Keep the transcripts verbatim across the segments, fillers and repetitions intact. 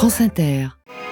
France Inter.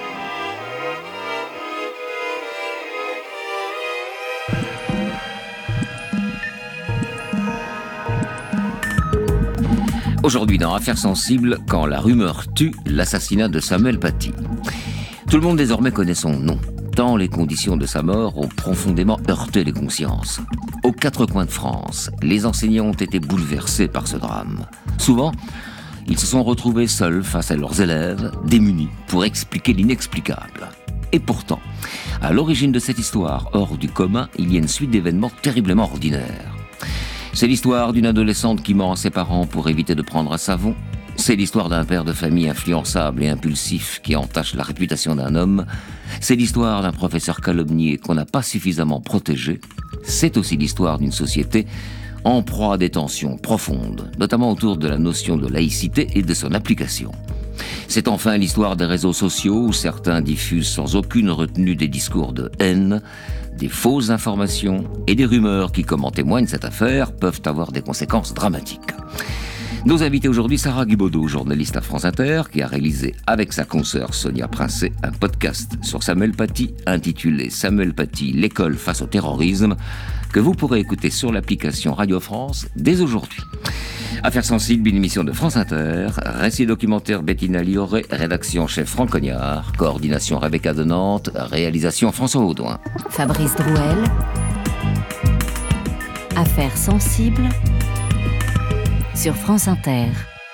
Aujourd'hui dans Affaires sensibles, quand la rumeur tue l'assassinat de Samuel Paty. Tout le monde désormais connaît son nom, tant les conditions de sa mort ont profondément heurté les consciences. Aux quatre coins de France, les enseignants ont été bouleversés par ce drame. Souvent, ils se sont retrouvés seuls face à leurs élèves, démunis pour expliquer l'inexplicable. Et pourtant, à l'origine de cette histoire hors du commun, il y a une suite d'événements terriblement ordinaires. C'est l'histoire d'une adolescente qui ment à ses parents pour éviter de prendre un savon. C'est l'histoire d'un père de famille influençable et impulsif qui entache la réputation d'un homme. C'est l'histoire d'un professeur calomnié qu'on n'a pas suffisamment protégé. C'est aussi l'histoire d'une société en proie à des tensions profondes, notamment autour de la notion de laïcité et de son application. C'est enfin l'histoire des réseaux sociaux où certains diffusent sans aucune retenue des discours de haine, des fausses informations et des rumeurs qui, comme en témoigne cette affaire, peuvent avoir des conséquences dramatiques. Nos invités aujourd'hui, Sarah Guibaudot, journaliste à France Inter, qui a réalisé avec sa consoeur Sonia Princet un podcast sur Samuel Paty intitulé « Samuel Paty, l'école face au terrorisme » que vous pourrez écouter sur l'application Radio France dès aujourd'hui. Affaires sensibles, une émission de France Inter, récit documentaire Bettina Lioré, rédaction chef Franck Cognard, coordination Rebecca de Nantes, réalisation François Audouin. Fabrice Drouel. Affaires sensibles sur France Inter.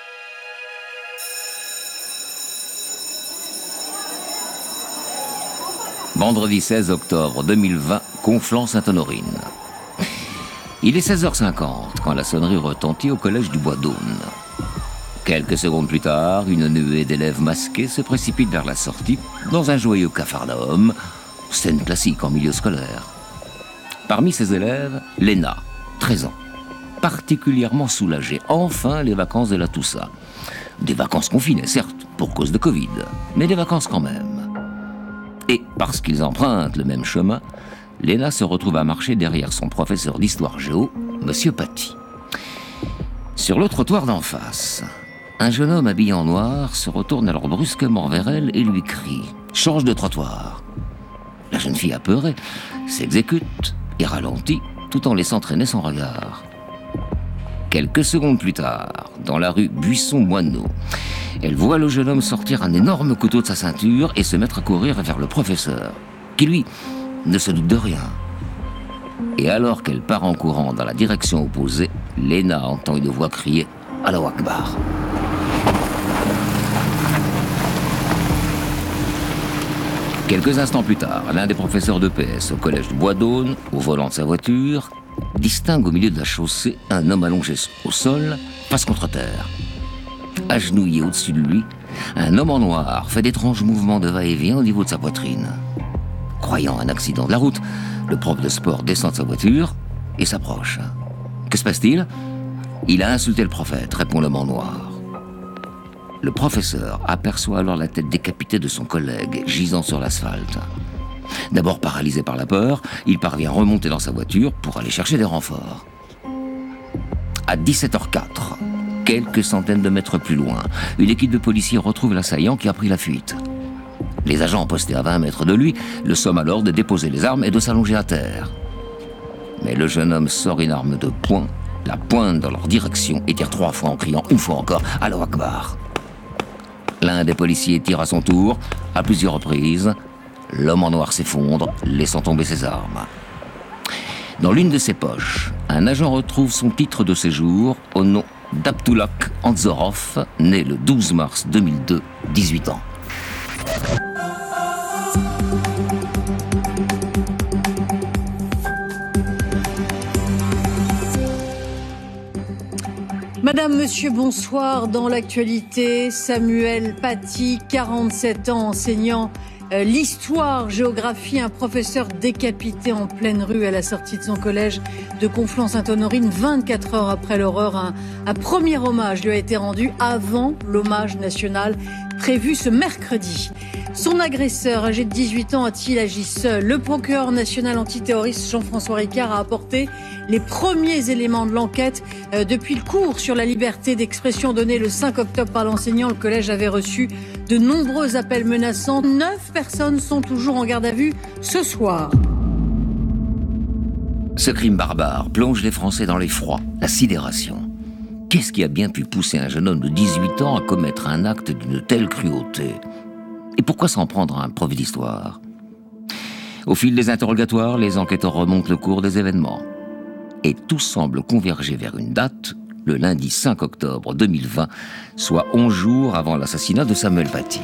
Vendredi seize octobre deux mille vingt, Conflans-Sainte-Honorine. Il est seize heures cinquante quand la sonnerie retentit au collège du Bois-d'Aulne. Quelques secondes plus tard, une nuée d'élèves masqués se précipite vers la sortie dans un joyeux capharnaüm, scène classique en milieu scolaire. Parmi ces élèves, Léna, treize ans, particulièrement soulagée. Enfin, les vacances de la Toussaint. Des vacances confinées, certes, pour cause de Covid, mais des vacances quand même. Et parce qu'ils empruntent le même chemin, Léna se retrouve à marcher derrière son professeur d'histoire géo, Monsieur Paty. Sur le trottoir d'en face, un jeune homme habillé en noir se retourne alors brusquement vers elle et lui crie « Change de trottoir !» La jeune fille apeurée s'exécute et ralentit tout en laissant traîner son regard. Quelques secondes plus tard, dans la rue Buisson-Moineau, elle voit le jeune homme sortir un énorme couteau de sa ceinture et se mettre à courir vers le professeur, qui lui ne se doute de rien. Et alors qu'elle part en courant dans la direction opposée, Léna entend une voix crier « Allahu Akbar !» Quelques instants plus tard, l'un des professeurs d'E P S au collège du Bois-d'Aulne, au volant de sa voiture, distingue au milieu de la chaussée un homme allongé au sol, face contre terre. Agenouillé au-dessus de lui, un homme en noir fait d'étranges mouvements de va-et-vient au niveau de sa poitrine. Croyant un accident de la route, le prof de sport descend de sa voiture et s'approche. Que se passe-t-il ? Il a insulté le prophète, répond l'homme en noir. Le professeur aperçoit alors la tête décapitée de son collègue, gisant sur l'asphalte. D'abord paralysé par la peur, il parvient à remonter dans sa voiture pour aller chercher des renforts. À dix-sept heures quatre, quelques centaines de mètres plus loin, une équipe de policiers retrouve l'assaillant qui a pris la fuite. Les agents postés à vingt mètres de lui le somment alors de déposer les armes et de s'allonger à terre. Mais le jeune homme sort une arme de poing, la pointe dans leur direction et tire trois fois en criant une fois encore « Allahu Akbar !» L'un des policiers tire à son tour, à plusieurs reprises. L'homme en noir s'effondre, laissant tomber ses armes. Dans l'une de ses poches, un agent retrouve son titre de séjour au nom d'Abdulak Anzorov, né le douze mars deux mille deux, dix-huit ans. Madame, monsieur, bonsoir. Dans l'actualité, Samuel Paty, quarante-sept ans, enseignant euh, l'histoire, géographie, un professeur décapité en pleine rue à la sortie de son collège de Conflans-Sainte-Honorine. vingt-quatre heures après l'horreur, un, un premier hommage lui a été rendu avant l'hommage national prévu ce mercredi. Son agresseur, âgé de dix-huit ans, a-t-il agi seul? Le procureur national antiterroriste Jean-François Ricard a apporté les premiers éléments de l'enquête. Euh, depuis le cours sur la liberté d'expression donné le cinq octobre par l'enseignant, le collège avait reçu de nombreux appels menaçants. Neuf personnes sont toujours en garde à vue ce soir. Ce crime barbare plonge les Français dans l'effroi, la sidération. Qu'est-ce qui a bien pu pousser un jeune homme de dix-huit ans à commettre un acte d'une telle cruauté? Et pourquoi s'en prendre à un prof d'histoire? Au fil des interrogatoires, les enquêteurs remontent le cours des événements. Et tout semble converger vers une date, le lundi cinq octobre deux mille vingt, soit onze jours avant l'assassinat de Samuel Paty.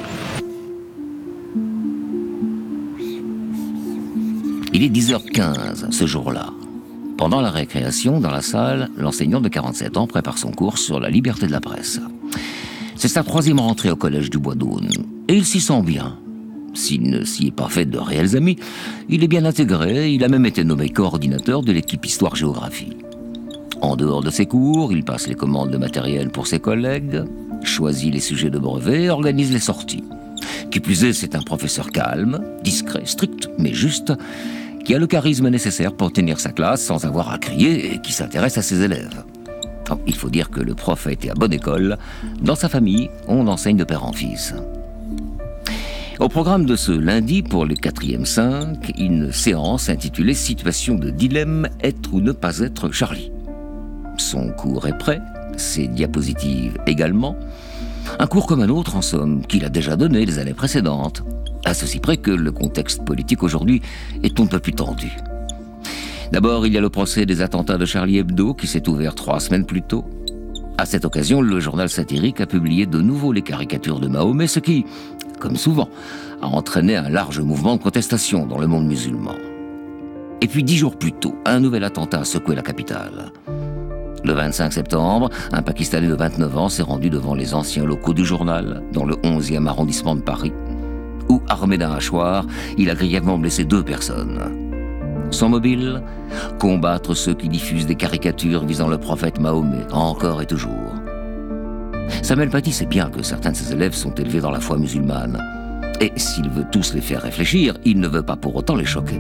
Il est dix heures quinze ce jour-là. Pendant la récréation, dans la salle, l'enseignant de quarante-sept ans prépare son cours sur la liberté de la presse. C'est sa troisième rentrée au collège du Bois-d'Aulne, et il s'y sent bien. S'il ne s'y est pas fait de réels amis, il est bien intégré, il a même été nommé coordinateur de l'équipe Histoire-Géographie. En dehors de ses cours, il passe les commandes de matériel pour ses collègues, choisit les sujets de brevet, organise les sorties. Qui plus est, c'est un professeur calme, discret, strict, mais juste, qui a le charisme nécessaire pour tenir sa classe sans avoir à crier et qui s'intéresse à ses élèves. Oh, il faut dire que le prof a été à bonne école. Dans sa famille, on enseigne de père en fils. Au programme de ce lundi, pour le quatrième cinq, une séance intitulée « Situation de dilemme, être ou ne pas être Charlie ». Son cours est prêt, ses diapositives également. Un cours comme un autre, en somme, qu'il a déjà donné les années précédentes, à ceci près que le contexte politique aujourd'hui est un peu plus tendu. D'abord, il y a le procès des attentats de Charlie Hebdo qui s'est ouvert trois semaines plus tôt. À cette occasion, le journal satirique a publié de nouveau les caricatures de Mahomet, ce qui, comme souvent, a entraîné un large mouvement de contestation dans le monde musulman. Et puis dix jours plus tôt, un nouvel attentat a secoué la capitale. Le vingt-cinq septembre, un Pakistanais de vingt-neuf ans s'est rendu devant les anciens locaux du journal, dans le onzième arrondissement de Paris, où, armé d'un hachoir, il a grièvement blessé deux personnes. Son mobile, combattre ceux qui diffusent des caricatures visant le prophète Mahomet, encore et toujours. Samuel Paty sait bien que certains de ses élèves sont élevés dans la foi musulmane. Et s'il veut tous les faire réfléchir, il ne veut pas pour autant les choquer.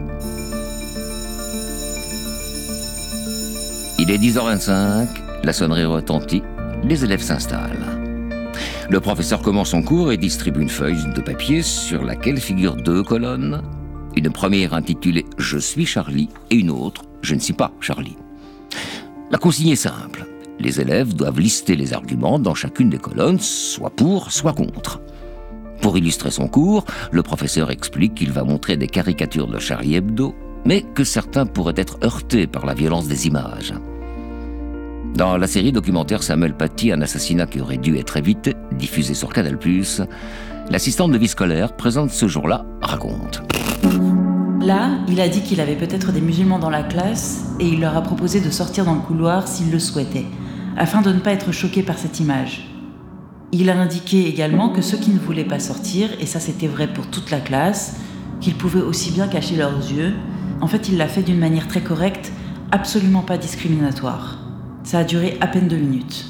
Il est dix heures vingt-cinq, la sonnerie retentit, les élèves s'installent. Le professeur commence son cours et distribue une feuille de papier sur laquelle figurent deux colonnes. Une première intitulée « Je suis Charlie » et une autre « Je ne suis pas Charlie ». La consigne est simple. Les élèves doivent lister les arguments dans chacune des colonnes, soit pour, soit contre. Pour illustrer son cours, le professeur explique qu'il va montrer des caricatures de Charlie Hebdo, mais que certains pourraient être heurtés par la violence des images. Dans la série documentaire Samuel Paty, un assassinat qui aurait dû être évité, diffusée sur Canal plus, l'assistante de vie scolaire présente ce jour-là raconte. Là, il a dit qu'il avait peut-être des musulmans dans la classe et il leur a proposé de sortir dans le couloir s'ils le souhaitaient, afin de ne pas être choqués par cette image. Il a indiqué également que ceux qui ne voulaient pas sortir, et ça c'était vrai pour toute la classe, qu'ils pouvaient aussi bien cacher leurs yeux. En fait, il l'a fait d'une manière très correcte, absolument pas discriminatoire. Ça a duré à peine deux minutes.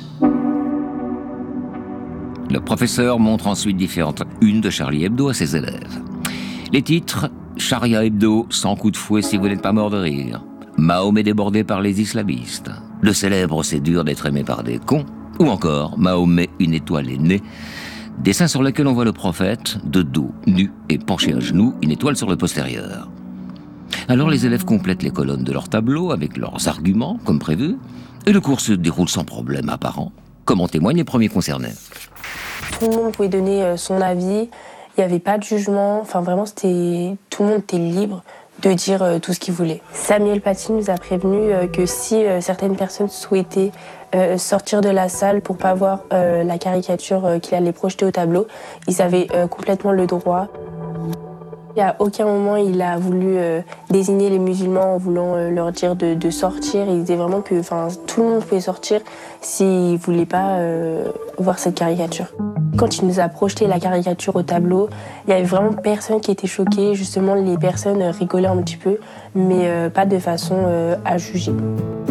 Le professeur montre ensuite différentes unes de Charlie Hebdo à ses élèves. Les titres « Charia Hebdo, sans coup de fouet si vous n'êtes pas mort de rire »,« Mahomet débordé par les islamistes »,« Le célèbre c'est dur d'être aimé par des cons », ou encore « Mahomet, une étoile est née », dessin sur lequel on voit le prophète, de dos, nu et penché à genoux, une étoile sur le postérieur. Alors les élèves complètent les colonnes de leur tableau avec leurs arguments, comme prévu, et le cours se déroule sans problème apparent, comme en témoignent les premiers concernés. Tout le monde pouvait donner son avis, il n'y avait pas de jugement, enfin vraiment c'était, tout le monde était libre de dire tout ce qu'il voulait. Samuel Paty nous a prévenu que si certaines personnes souhaitaient sortir de la salle pour ne pas voir la caricature qu'il allait projeter au tableau, ils avaient complètement le droit. Et à aucun moment il a voulu euh, désigner les musulmans en voulant euh, leur dire de, de sortir. Il disait vraiment que tout le monde pouvait sortir s'il ne voulait pas euh, voir cette caricature. Quand il nous a projeté la caricature au tableau, il n'y avait vraiment personne qui était choqué. Justement, les personnes rigolaient un petit peu, mais euh, pas de façon euh, à juger.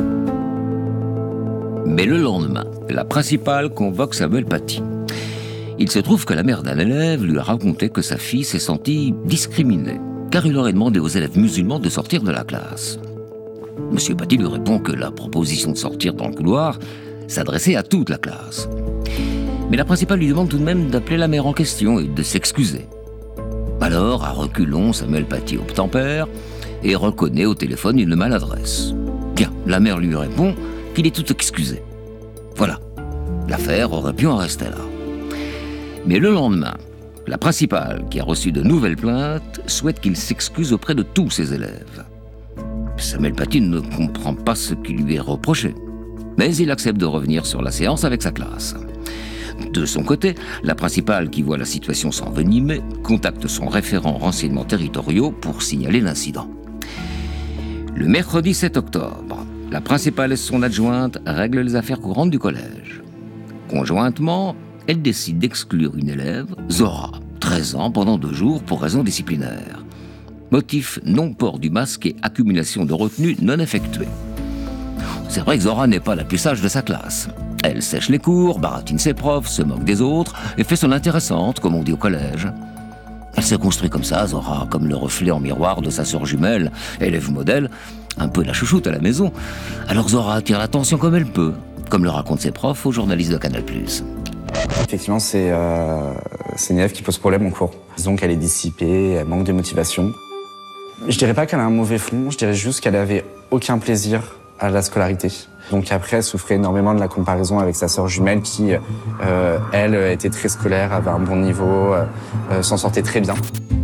Mais le lendemain, la principale convoque Samuel Paty. Il se trouve que la mère d'un élève lui a raconté que sa fille s'est sentie discriminée, car il aurait demandé aux élèves musulmans de sortir de la classe. Monsieur Paty lui répond que la proposition de sortir dans le couloir s'adressait à toute la classe. Mais la principale lui demande tout de même d'appeler la mère en question et de s'excuser. Alors, à reculons, Samuel Paty obtempère et reconnaît au téléphone une maladresse. Bien, la mère lui répond qu'il est tout excusé. Voilà, l'affaire aurait pu en rester là. Mais le lendemain, la principale, qui a reçu de nouvelles plaintes, souhaite qu'il s'excuse auprès de tous ses élèves. Samuel Paty ne comprend pas ce qui lui est reproché, mais il accepte de revenir sur la séance avec sa classe. De son côté, la principale, qui voit la situation s'envenimer, contacte son référent renseignements territoriaux pour signaler l'incident. Le mercredi sept octobre, la principale et son adjointe règlent les affaires courantes du collège. Conjointement, elle décide d'exclure une élève, Zora, treize ans, pendant deux jours pour raison disciplinaire. Motif non-port du masque et accumulation de retenue non effectuée. C'est vrai que Zora n'est pas la plus sage de sa classe. Elle sèche les cours, baratine ses profs, se moque des autres et fait son intéressante, comme on dit au collège. Elle se construit comme ça, Zora, comme le reflet en miroir de sa sœur jumelle, élève modèle, un peu la chouchoute à la maison. Alors Zora attire l'attention comme elle peut, comme le racontent ses profs aux journalistes de Canal plus. Effectivement, c'est euh, une élève qui pose problème en cours. Disons qu'elle est dissipée, elle manque de motivation. Je dirais pas qu'elle a un mauvais fond, je dirais juste qu'elle avait aucun plaisir à la scolarité. Donc après, elle souffrait énormément de la comparaison avec sa sœur jumelle qui, euh, elle, était très scolaire, avait un bon niveau, euh, s'en sortait très bien.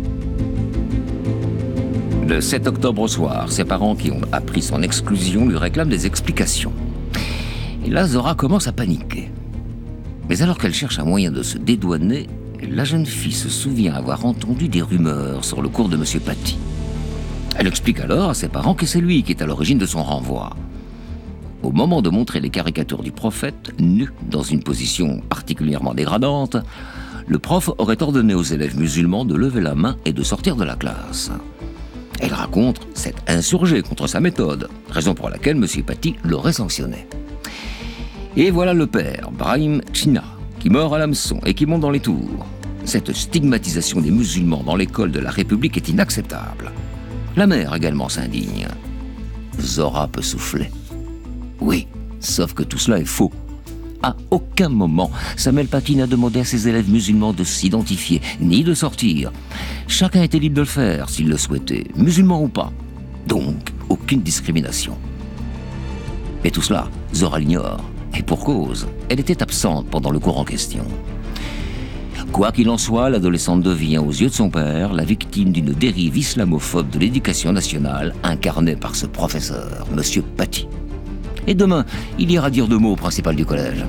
Le sept octobre au soir, ses parents qui ont appris son exclusion lui réclament des explications. Et là, Zora commence à paniquer. Mais alors qu'elle cherche un moyen de se dédouaner, la jeune fille se souvient avoir entendu des rumeurs sur le cours de Monsieur Paty. Elle explique alors à ses parents que c'est lui qui est à l'origine de son renvoi. Au moment de montrer les caricatures du prophète, nu dans une position particulièrement dégradante, le prof aurait ordonné aux élèves musulmans de lever la main et de sortir de la classe. Elle raconte s'être insurgée contre sa méthode, raison pour laquelle Monsieur Paty l'aurait sanctionné. Et voilà le père, Brahim China, qui meurt à l'hameçon et qui monte dans les tours. Cette stigmatisation des musulmans dans l'école de la République est inacceptable. La mère également s'indigne. Zora peut souffler. Oui, sauf que tout cela est faux. À aucun moment, Samuel Paty n'a demandé à ses élèves musulmans de s'identifier, ni de sortir. Chacun était libre de le faire s'il le souhaitait, musulman ou pas. Donc, aucune discrimination. Mais tout cela, Zora l'ignore. Et pour cause, elle était absente pendant le cours en question. Quoi qu'il en soit, l'adolescente devient, aux yeux de son père, la victime d'une dérive islamophobe de l'éducation nationale incarnée par ce professeur, Monsieur Paty. Et demain, il ira dire deux mots au principal du collège.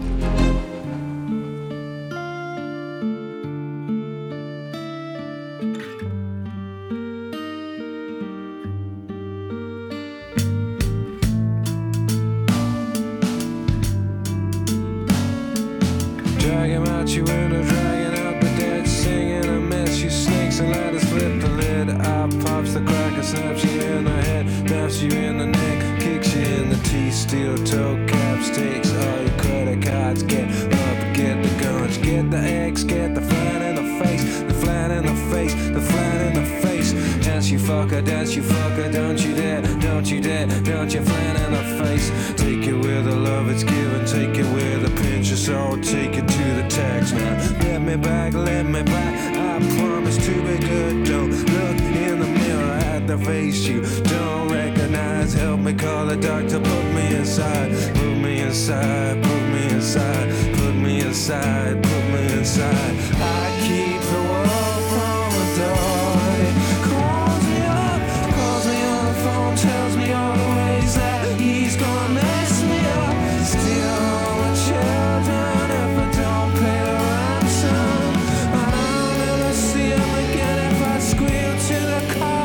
Steel toe caps, takes all your credit cards. Get up, get the guns, get the eggs, get the flat in the face, the flat in the face, the flat in the face. Dance you fucker, dance you fucker, don't you dare, don't you dare, don't you flat in the face. Take it where the love is given, take it where the pinch is all, take it to the tax. Now let me back, let me back. I promise to be good. Don't look in the mirror at the face you don't recognize. Help me call the doctor, put me inside, put me inside, put me inside, put me inside, put me inside. I keep the world from the door. It calls me up, calls me on the phone, tells me all the ways that he's gonna mess me up. Steal all the children if I don't pay the ransom. I'll never see him again if I squeal to the cops.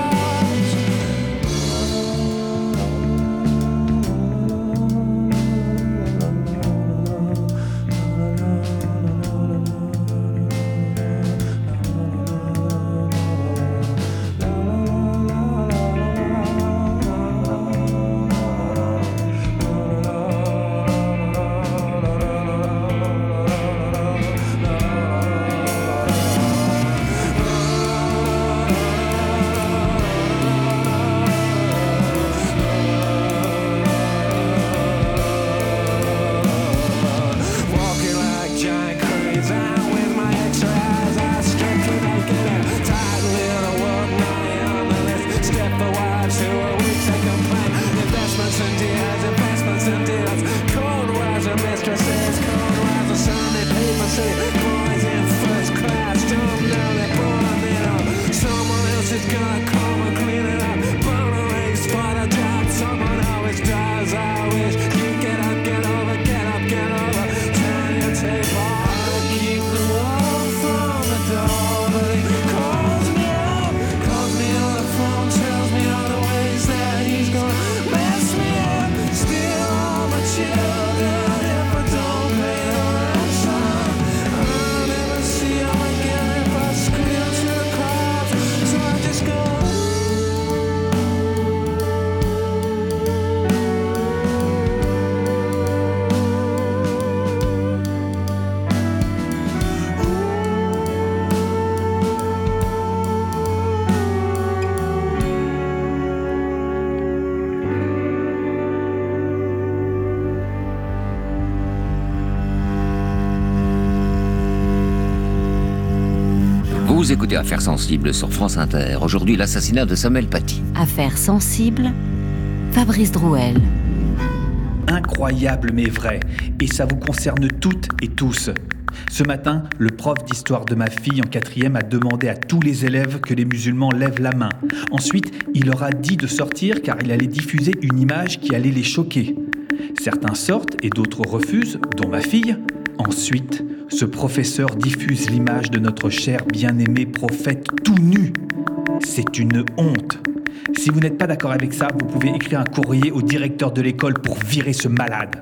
Vous écoutez Affaires sensibles sur France Inter. Aujourd'hui, l'assassinat de Samuel Paty. Affaires sensibles, Fabrice Drouel. Incroyable mais vrai, et ça vous concerne toutes et tous. Ce matin, le prof d'histoire de ma fille en quatrième a demandé à tous les élèves que les musulmans lèvent la main. Ensuite, il leur a dit de sortir car il allait diffuser une image qui allait les choquer. Certains sortent et d'autres refusent, dont ma fille. Ensuite, ce professeur diffuse l'image de notre cher bien-aimé prophète tout nu. C'est une honte. Si vous n'êtes pas d'accord avec ça, vous pouvez écrire un courrier au directeur de l'école pour virer ce malade.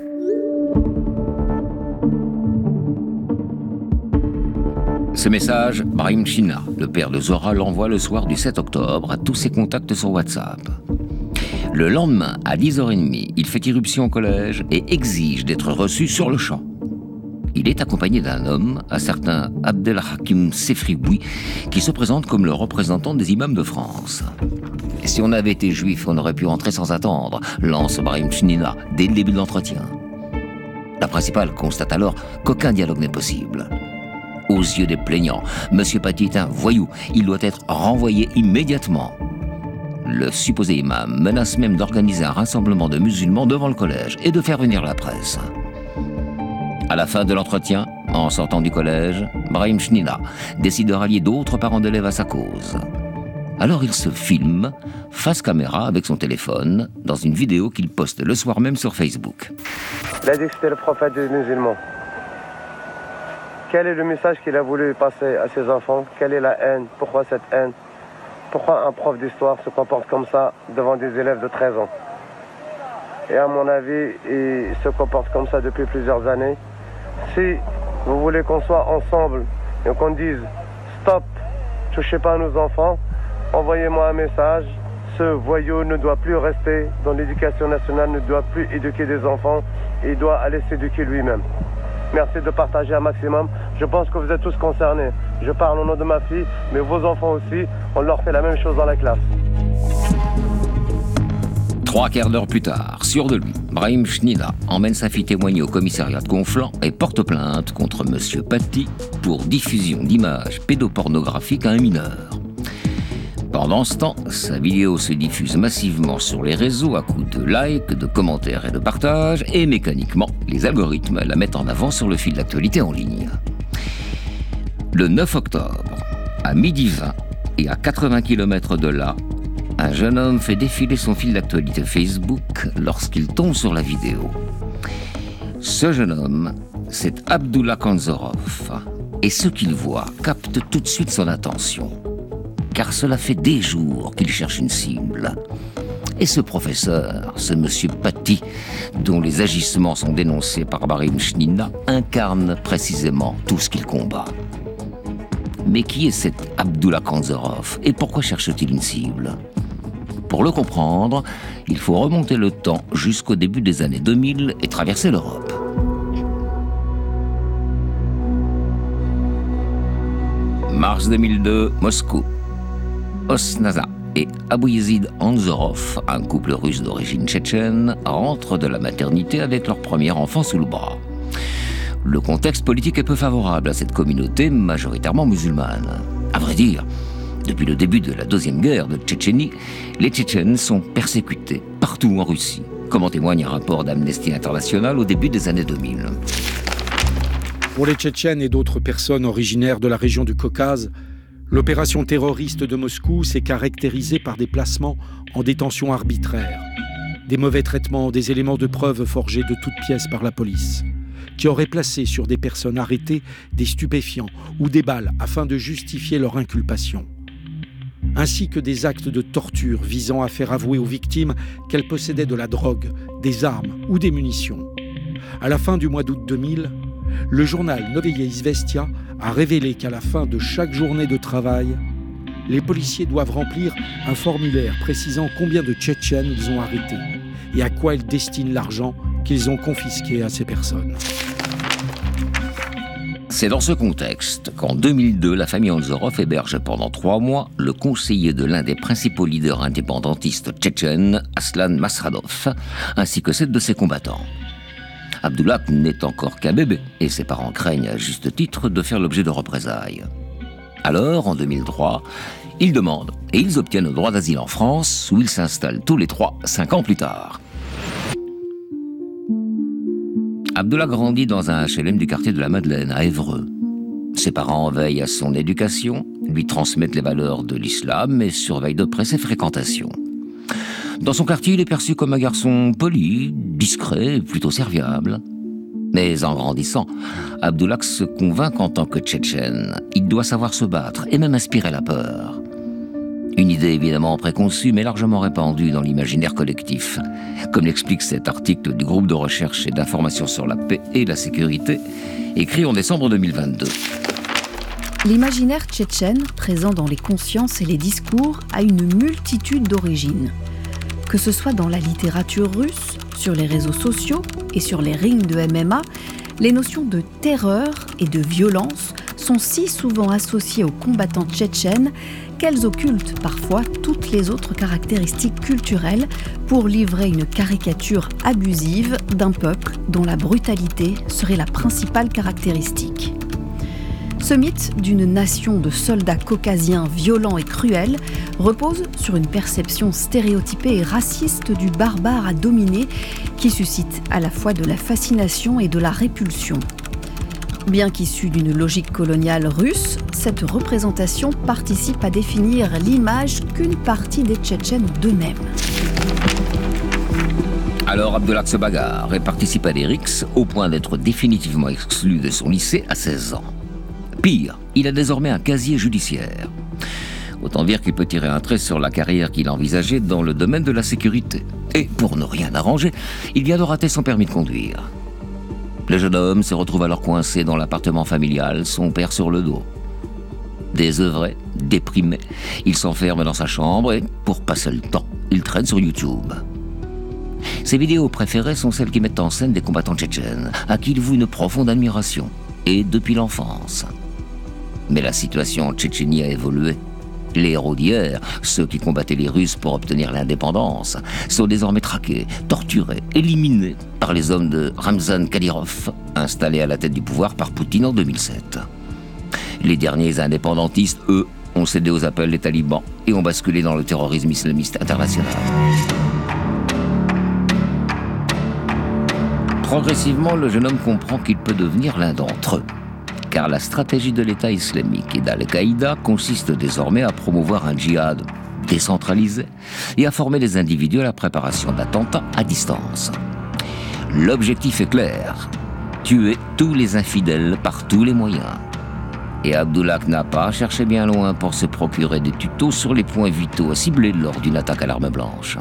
Ce message, Brahim China, le père de Zora, l'envoie le soir du sept octobre à tous ses contacts sur WhatsApp. Le lendemain, à dix heures trente, il fait irruption au collège et exige d'être reçu sur le champ. Il est accompagné d'un homme, un certain Abdelhakim Sefrioui, qui se présente comme le représentant des imams de France. « Si on avait été juif, on aurait pu entrer sans attendre », lance Brahim Chnina dès le début de l'entretien. La principale constate alors qu'aucun dialogue n'est possible. Aux yeux des plaignants, M. Paty est un voyou, il doit être renvoyé immédiatement. Le supposé imam menace même d'organiser un rassemblement de musulmans devant le collège et de faire venir la presse. À la fin de l'entretien, en sortant du collège, Brahim Chnina décide de rallier d'autres parents d'élèves à sa cause. Alors il se filme, face caméra avec son téléphone, dans une vidéo qu'il poste le soir même sur Facebook. Il a dit que c'était le prophète des musulmans. Quel est le message qu'il a voulu passer à ses enfants? Quelle est la haine? Pourquoi cette haine? Pourquoi un prof d'histoire se comporte comme ça devant des élèves de treize ans? Et à mon avis, il se comporte comme ça depuis plusieurs années. Si vous voulez qu'on soit ensemble et qu'on dise « Stop, touchez pas à nos enfants », envoyez-moi un message. Ce voyou ne doit plus rester dans l'éducation nationale, ne doit plus éduquer des enfants. Il doit aller s'éduquer lui-même. Merci de partager un maximum. Je pense que vous êtes tous concernés. Je parle au nom de ma fille, mais vos enfants aussi. On leur fait la même chose dans la classe. Trois quarts d'heure plus tard, sûr de lui, Brahim Chnina emmène sa fille témoigner au commissariat de Conflans et porte plainte contre M. Paty pour diffusion d'images pédopornographiques à un mineur. Pendant ce temps, sa vidéo se diffuse massivement sur les réseaux à coups de likes, de commentaires et de partages, et mécaniquement, les algorithmes la mettent en avant sur le fil d'actualité en ligne. Le neuf octobre, à midi vingt et à quatre-vingts kilomètres de là, un jeune homme fait défiler son fil d'actualité Facebook lorsqu'il tombe sur la vidéo. Ce jeune homme, c'est Abdullah Kanzorov, et ce qu'il voit capte tout de suite son attention. Car cela fait des jours qu'il cherche une cible. Et ce professeur, ce monsieur Paty, dont les agissements sont dénoncés par Brahim Chnina, incarne précisément tout ce qu'il combat. Mais qui est cet Abdullah Kanzorov et pourquoi cherche-t-il une cible? Pour le comprendre, il faut remonter le temps jusqu'au début des années deux mille et traverser l'Europe. Mars deux mille deux, Moscou. Osnaza et Abou Yazid Anzorov, un couple russe d'origine tchétchène, rentrent de la maternité avec leur premier enfant sous le bras. Le contexte politique est peu favorable à cette communauté majoritairement musulmane. À vrai dire, depuis le début de la deuxième guerre de Tchétchénie, les Tchétchènes sont persécutés partout en Russie, comme en témoigne un rapport d'Amnesty International au début des années deux mille. Pour les Tchétchènes et d'autres personnes originaires de la région du Caucase, l'opération terroriste de Moscou s'est caractérisée par des placements en détention arbitraire, des mauvais traitements, des éléments de preuve forgés de toutes pièces par la police, qui auraient placé sur des personnes arrêtées des stupéfiants ou des balles afin de justifier leur inculpation, ainsi que des actes de torture visant à faire avouer aux victimes qu'elles possédaient de la drogue, des armes ou des munitions. À la fin du mois d'août deux mille, le journal Novaya Izvestia a révélé qu'à la fin de chaque journée de travail, les policiers doivent remplir un formulaire précisant combien de Tchétchènes ils ont arrêtés et à quoi ils destinent l'argent qu'ils ont confisqué à ces personnes. C'est dans ce contexte qu'en deux mille deux, la famille Anzorov héberge pendant trois mois le conseiller de l'un des principaux leaders indépendantistes tchétchènes, Aslan Masradov, ainsi que sept de ses combattants. Abdullah n'est encore qu'un bébé et ses parents craignent à juste titre de faire l'objet de représailles. Alors, en deux mille trois, ils demandent et ils obtiennent le droit d'asile en France, où ils s'installent tous les trois, cinq ans plus tard. Abdullah grandit dans un H L M du quartier de la Madeleine, à Évreux. Ses parents veillent à son éducation, lui transmettent les valeurs de l'islam et surveillent de près ses fréquentations. Dans son quartier, il est perçu comme un garçon poli, discret, plutôt serviable. Mais en grandissant, Abdullah se convainc qu'en tant que Tchétchène, il doit savoir se battre et même inspirer la peur. Une idée évidemment préconçue, mais largement répandue dans l'imaginaire collectif. Comme l'explique cet article du groupe de recherche et d'information sur la paix et la sécurité, écrit en décembre deux mille vingt-deux. L'imaginaire tchétchène, présent dans les consciences et les discours, a une multitude d'origines. Que ce soit dans la littérature russe, sur les réseaux sociaux et sur les rings de M M A, les notions de terreur et de violence sont si souvent associées aux combattants tchétchènes qu'elles occultent parfois toutes les autres caractéristiques culturelles pour livrer une caricature abusive d'un peuple dont la brutalité serait la principale caractéristique. Ce mythe d'une nation de soldats caucasiens violents et cruels repose sur une perception stéréotypée et raciste du barbare à dominer qui suscite à la fois de la fascination et de la répulsion. Bien qu'issue d'une logique coloniale russe, cette représentation participe à définir l'image qu'une partie des Tchétchènes ont d'eux-mêmes. Alors Abdullah se bagarre et participe à des rixes au point d'être définitivement exclu de son lycée à seize ans. Pire, il a désormais un casier judiciaire. Autant dire qu'il peut tirer un trait sur la carrière qu'il envisageait dans le domaine de la sécurité. Et pour ne rien arranger, il vient de rater son permis de conduire. Le jeune homme se retrouve alors coincé dans l'appartement familial, son père sur le dos. Désœuvré, déprimé, il s'enferme dans sa chambre et, pour passer le temps, il traîne sur YouTube. Ses vidéos préférées sont celles qui mettent en scène des combattants tchétchènes, à qui il voue une profonde admiration, et depuis l'enfance. Mais la situation en Tchétchénie a évolué. Les héros d'hier, ceux qui combattaient les Russes pour obtenir l'indépendance, sont désormais traqués, torturés, éliminés par les hommes de Ramzan Kadyrov, installé à la tête du pouvoir par Poutine en deux mille sept. Les derniers indépendantistes, eux, ont cédé aux appels des talibans et ont basculé dans le terrorisme islamiste international. Progressivement, le jeune homme comprend qu'il peut devenir l'un d'entre eux. Car la stratégie de l'État islamique et d'Al-Qaïda consiste désormais à promouvoir un djihad décentralisé et à former des individus à la préparation d'attentats à distance. L'objectif est clair, tuer tous les infidèles par tous les moyens. Et Abdullah n'a pas cherché bien loin pour se procurer des tutos sur les points vitaux à cibler lors d'une attaque à l'arme blanche.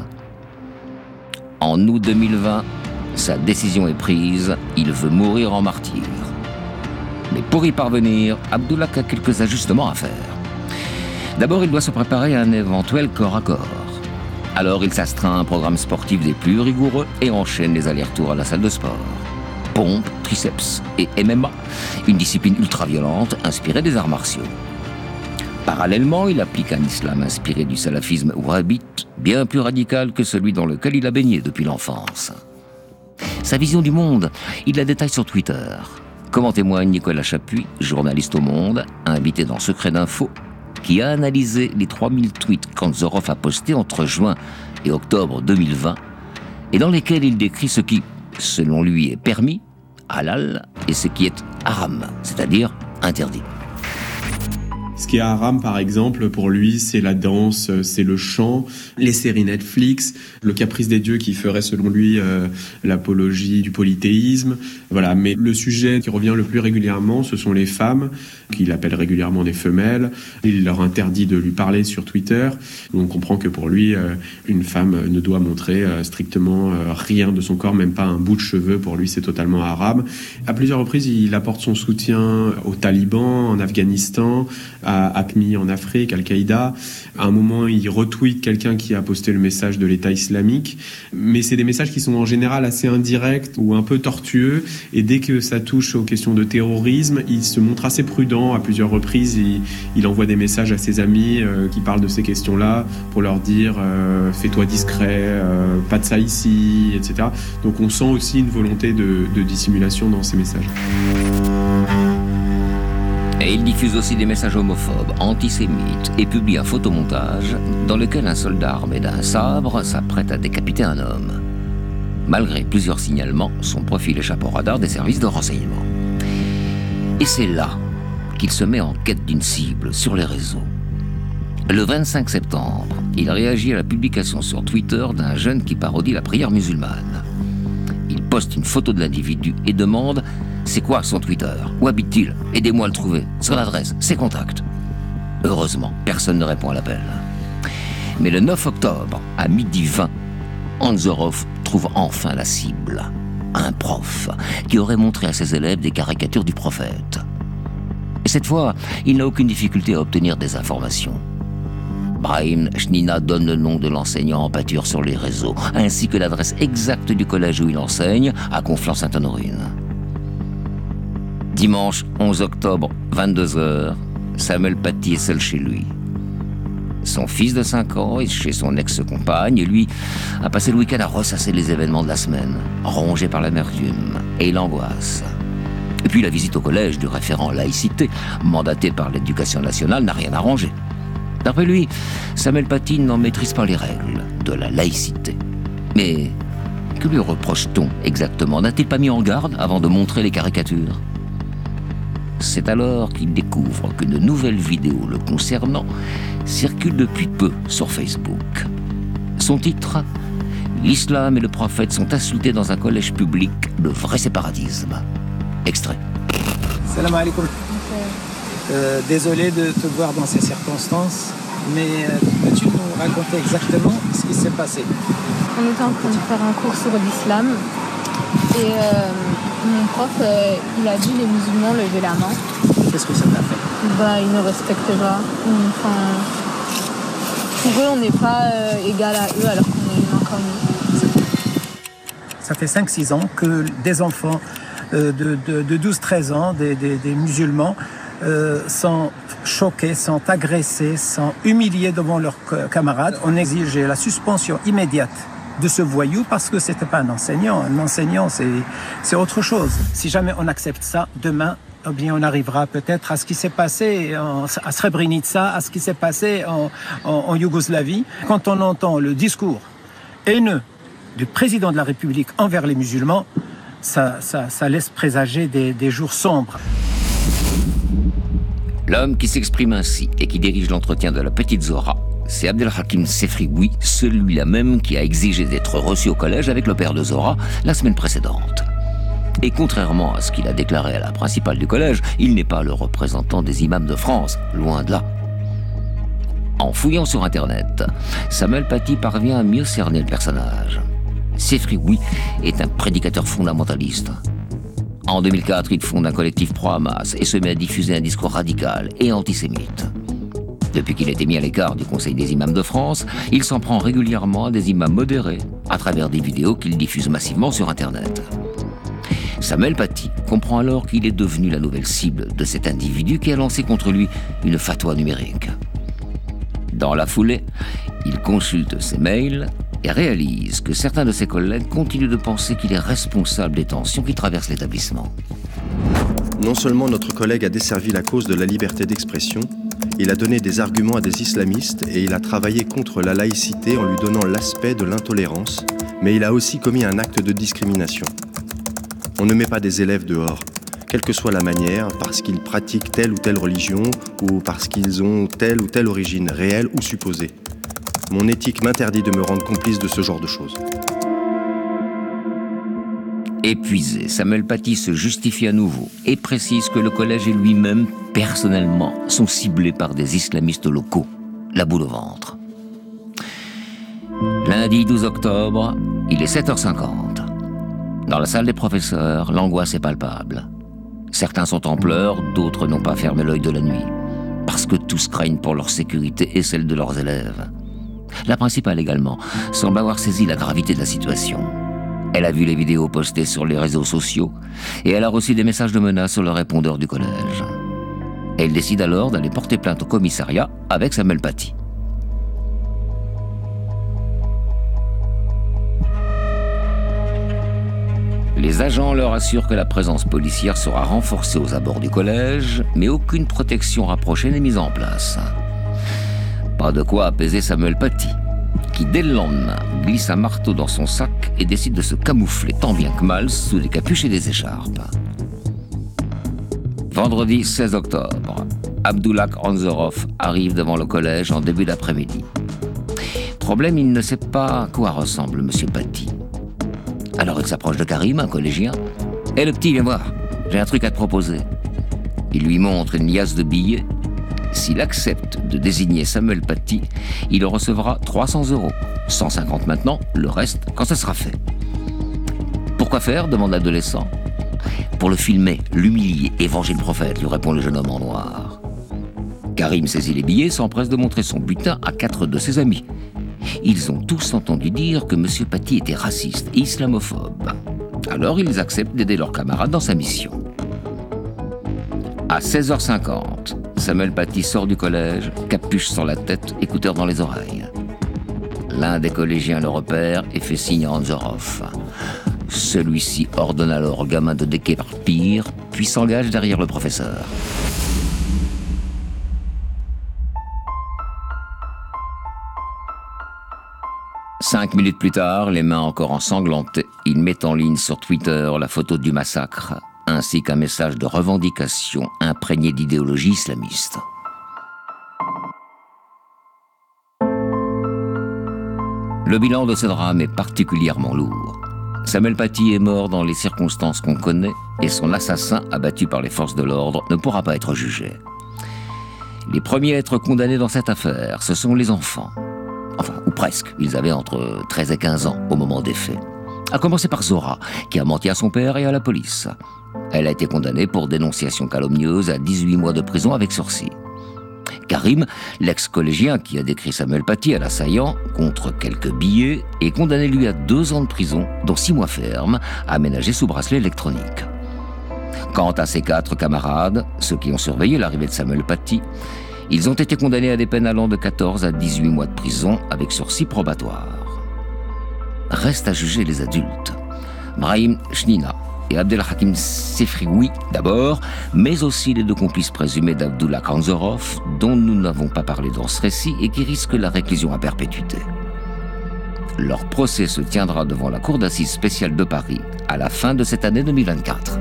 En août deux mille vingt, sa décision est prise, il veut mourir en martyr. Mais pour y parvenir, Abdullah a quelques ajustements à faire. D'abord, il doit se préparer à un éventuel corps à corps. Alors, il s'astreint à un programme sportif des plus rigoureux et enchaîne les allers-retours à la salle de sport. Pompe, triceps et M M A, une discipline ultra-violente inspirée des arts martiaux. Parallèlement, il applique un islam inspiré du salafisme wahhabite, bien plus radical que celui dans lequel il a baigné depuis l'enfance. Sa vision du monde, il la détaille sur Twitter. Comme en témoigne Nicolas Chapuis, journaliste au Monde, invité dans Secret d'Info, qui a analysé les trois mille tweets qu'Anzorov a postés entre juin et octobre deux mille vingt, et dans lesquels il décrit ce qui, selon lui, est permis, halal, et ce qui est haram, c'est-à-dire interdit. Ce qui est haram, par exemple, pour lui, c'est la danse, c'est le chant, les séries Netflix, le caprice des dieux qui ferait, selon lui, euh, l'apologie du polythéisme. Voilà. Mais le sujet qui revient le plus régulièrement, ce sont les femmes, qu'il appelle régulièrement des femelles. Il leur interdit de lui parler sur Twitter. On comprend que pour lui, euh, une femme ne doit montrer euh, strictement euh, rien de son corps, même pas un bout de cheveux. Pour lui, c'est totalement haram. À plusieurs reprises, il apporte son soutien aux talibans en Afghanistan, à A Q M I en Afrique, Al-Qaïda. À un moment, il retweet quelqu'un qui a posté le message de l'État islamique. Mais c'est des messages qui sont en général assez indirects ou un peu tortueux. Et dès que ça touche aux questions de terrorisme, il se montre assez prudent. À plusieurs reprises, il, il envoie des messages à ses amis euh, qui parlent de ces questions-là pour leur dire euh, « fais-toi discret, euh, pas de ça ici », et cetera. Donc on sent aussi une volonté de, de dissimulation dans ces messages. Et Et il diffuse aussi des messages homophobes, antisémites, et publie un photomontage dans lequel un soldat armé d'un sabre s'apprête à décapiter un homme. Malgré plusieurs signalements, son profil échappe au radar des services de renseignement. Et c'est là qu'il se met en quête d'une cible sur les réseaux. Le vingt-cinq septembre, il réagit à la publication sur Twitter d'un jeune qui parodie la prière musulmane. Il poste une photo de l'individu et demande « C'est quoi son Twitter? Où habite-t-il? Aidez-moi à le trouver. Son adresse, ses contacts. » Heureusement, personne ne répond à l'appel. Mais le neuf octobre, à midi vingt, Anzorov trouve enfin la cible. Un prof qui aurait montré à ses élèves des caricatures du prophète. Et cette fois, il n'a aucune difficulté à obtenir des informations. Brahim Shnina donne le nom de l'enseignant en pâture sur les réseaux, ainsi que l'adresse exacte du collège où il enseigne, à Conflans-Sainte-Honorine. Dimanche onze octobre, vingt-deux heures, Samuel Paty est seul chez lui. Son fils de cinq ans est chez son ex-compagne et lui a passé le week-end à ressasser les événements de la semaine, rongé par l'amertume et l'angoisse. Et puis la visite au collège du référent laïcité, mandaté par l'Éducation nationale, n'a rien arrangé. D'après lui, Samuel Paty n'en maîtrise pas les règles de la laïcité. Mais que lui reproche-t-on exactement? N'a-t-il pas mis en garde avant de montrer les caricatures? C'est alors qu'il découvre qu'une nouvelle vidéo le concernant circule depuis peu sur Facebook. Son titre, « L'islam et le prophète sont insultés dans un collège public, le vrai séparatisme ». Extrait. Salam alaikum. Euh, désolé de te voir dans ces circonstances, mais euh, peux-tu nous raconter exactement ce qui s'est passé? On était en train de faire un cours sur l'islam et euh, mon prof, euh, il a dit les musulmans lever la main. Qu'est-ce que ça t'a fait? Bah, ils ne respectent pas. Enfin, pour eux, on n'est pas euh, égal à eux alors qu'on est humain comme nous. Ça fait cinq six ans que des enfants euh, de, de, de douze treize ans, des, des, des musulmans, Euh, sont choqués, sont agressés, sont humiliés devant leurs camarades. On exigeait la suspension immédiate de ce voyou parce que c'était pas un enseignant. Un enseignant, c'est, c'est autre chose. Si jamais on accepte ça, demain, eh bien, on arrivera peut-être à ce qui s'est passé en, à Srebrenica, à ce qui s'est passé en, en, en Yougoslavie. Quand on entend le discours haineux du président de la République envers les musulmans, ça, ça, ça laisse présager des, des jours sombres. L'homme qui s'exprime ainsi et qui dirige l'entretien de la petite Zora, c'est Abdelhakim Sefrioui, celui-là même qui a exigé d'être reçu au collège avec le père de Zora la semaine précédente. Et contrairement à ce qu'il a déclaré à la principale du collège, il n'est pas le représentant des imams de France, loin de là. En fouillant sur Internet, Samuel Paty parvient à mieux cerner le personnage. Sefrioui est un prédicateur fondamentaliste. En deux mille quatre, il fonde un collectif pro-Hamas et se met à diffuser un discours radical et antisémite. Depuis qu'il a été mis à l'écart du Conseil des imams de France, il s'en prend régulièrement à des imams modérés, à travers des vidéos qu'il diffuse massivement sur Internet. Samuel Paty comprend alors qu'il est devenu la nouvelle cible de cet individu qui a lancé contre lui une fatwa numérique. Dans la foulée, il consulte ses mails et réalise que certains de ses collègues continuent de penser qu'il est responsable des tensions qui traversent l'établissement. Non seulement notre collègue a desservi la cause de la liberté d'expression, il a donné des arguments à des islamistes et il a travaillé contre la laïcité en lui donnant l'aspect de l'intolérance, mais il a aussi commis un acte de discrimination. On ne met pas des élèves dehors, quelle que soit la manière, parce qu'ils pratiquent telle ou telle religion ou parce qu'ils ont telle ou telle origine, réelle ou supposée. Mon éthique m'interdit de me rendre complice de ce genre de choses. Épuisé, Samuel Paty se justifie à nouveau et précise que le collège et lui-même, personnellement, sont ciblés par des islamistes locaux. La boule au ventre. Lundi douze octobre, il est sept heures cinquante. Dans la salle des professeurs, l'angoisse est palpable. Certains sont en pleurs, d'autres n'ont pas fermé l'œil de la nuit, parce que tous craignent pour leur sécurité et celle de leurs élèves. La principale également semble avoir saisi la gravité de la situation. Elle a vu les vidéos postées sur les réseaux sociaux et elle a reçu des messages de menaces sur le répondeur du collège. Elle décide alors d'aller porter plainte au commissariat avec Samuel Paty. Les agents leur assurent que la présence policière sera renforcée aux abords du collège, mais aucune protection rapprochée n'est mise en place. Pas de quoi apaiser Samuel Paty, qui dès le lendemain glisse un marteau dans son sac et décide de se camoufler tant bien que mal sous des capuches et des écharpes. Vendredi seize octobre, Abdullah Anzorov arrive devant le collège en début d'après-midi. Problème, il ne sait pas à quoi ressemble M. Paty. Alors il s'approche de Karim, un collégien. « Hé, le petit, viens voir, j'ai un truc à te proposer. » Il lui montre une liasse de billets. S'il accepte de désigner Samuel Paty, il recevra trois cents euros. cent cinquante maintenant, le reste quand ça sera fait. « Pourquoi faire ?» demande l'adolescent. « Pour le filmer, l'humilier et venger le prophète », lui répond le jeune homme en noir. Karim saisit les billets et s'empresse de montrer son butin à quatre de ses amis. Ils ont tous entendu dire que M. Paty était raciste et islamophobe. Alors ils acceptent d'aider leur camarade dans sa mission. À seize heures cinquante, Samuel Paty sort du collège, capuche sur la tête, écouteurs dans les oreilles. L'un des collégiens le repère et fait signe à Anzorov. Celui-ci ordonne alors au gamin de déguerpir, puis s'engage derrière le professeur. Cinq minutes plus tard, les mains encore ensanglantées, il met en ligne sur Twitter la photo du massacre, ainsi qu'un message de revendication imprégné d'idéologie islamiste. Le bilan de ce drame est particulièrement lourd. Samuel Paty est mort dans les circonstances qu'on connaît et son assassin, abattu par les forces de l'ordre, ne pourra pas être jugé. Les premiers à être condamnés dans cette affaire, ce sont les enfants. Enfin, ou presque, ils avaient entre treize et quinze ans au moment des faits. À commencer par Zora, qui a menti à son père et à la police. Elle a été condamnée pour dénonciation calomnieuse à dix-huit mois de prison avec sursis. Karim, l'ex-collégien qui a décrit Samuel Paty à l'assaillant, contre quelques billets, est condamné lui à deux ans de prison, dont six mois ferme, aménagés sous bracelet électronique. Quant à ses quatre camarades, ceux qui ont surveillé l'arrivée de Samuel Paty, ils ont été condamnés à des peines allant de quatorze à dix-huit mois de prison avec sursis probatoire. Reste à juger les adultes. Brahim Chnina et Abdelhakim Sefrioui d'abord, mais aussi les deux complices présumés d'Abdullah Anzorov, dont nous n'avons pas parlé dans ce récit et qui risquent la réclusion à perpétuité. Leur procès se tiendra devant la Cour d'assises spéciale de Paris à la fin de cette année deux mille vingt-quatre.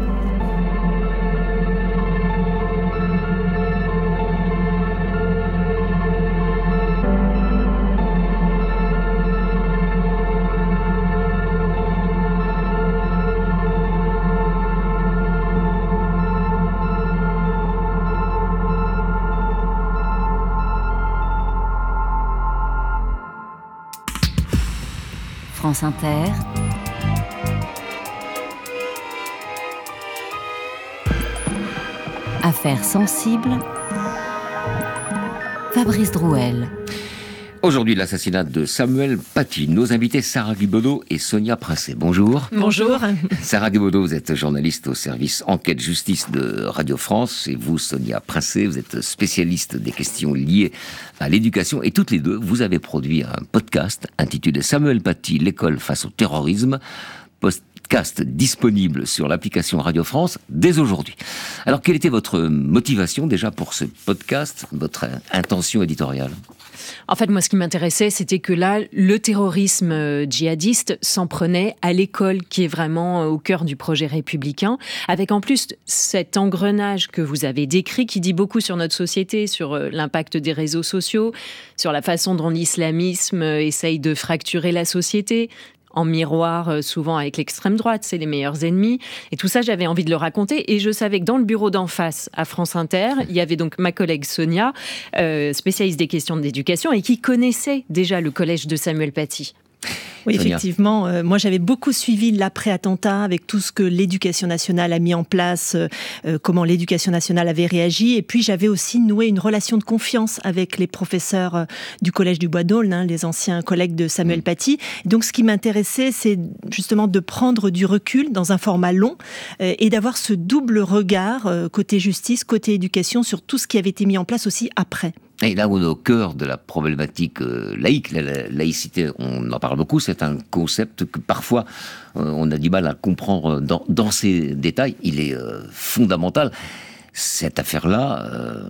France Inter. Affaires sensibles. Fabrice Drouel. Aujourd'hui, l'assassinat de Samuel Paty. Nos invités, Sarah Guibaudot et Sonia Princet. Bonjour. Bonjour. Sarah Guibaudot, vous êtes journaliste au service Enquête Justice de Radio France. Et vous, Sonia Princet, vous êtes spécialiste des questions liées à l'éducation. Et toutes les deux, vous avez produit un podcast intitulé Samuel Paty, l'école face au terrorisme. Podcast disponible sur l'application Radio France dès aujourd'hui. Alors, quelle était votre motivation déjà pour ce podcast, votre intention éditoriale ? En fait, moi, ce qui m'intéressait, c'était que là, le terrorisme djihadiste s'en prenait à l'école, qui est vraiment au cœur du projet républicain, avec en plus cet engrenage que vous avez décrit, qui dit beaucoup sur notre société, sur l'impact des réseaux sociaux, sur la façon dont l'islamisme essaye de fracturer la société, en miroir souvent avec l'extrême droite, c'est les meilleurs ennemis. Et tout ça, j'avais envie de le raconter. Et je savais que dans le bureau d'en face, à France Inter, il y avait donc ma collègue Sonia, euh, spécialiste des questions d'éducation, et qui connaissait déjà le collège de Samuel Paty. Oui, effectivement. Euh, moi, j'avais beaucoup suivi l'après-attentat avec tout ce que l'éducation nationale a mis en place, euh, comment l'éducation nationale avait réagi. Et puis, j'avais aussi noué une relation de confiance avec les professeurs euh, du collège du Bois d'Aulne, hein, les anciens collègues de Samuel Paty. Donc, ce qui m'intéressait, c'est justement de prendre du recul dans un format long euh, et d'avoir ce double regard, euh, côté justice, côté éducation, sur tout ce qui avait été mis en place aussi après. Et là, on est au cœur de la problématique euh, laïque. La, la laïcité, on en parle beaucoup, c'est un concept que parfois euh, on a du mal à comprendre dans, dans ses détails. Il est euh, fondamental. Cette affaire-là euh,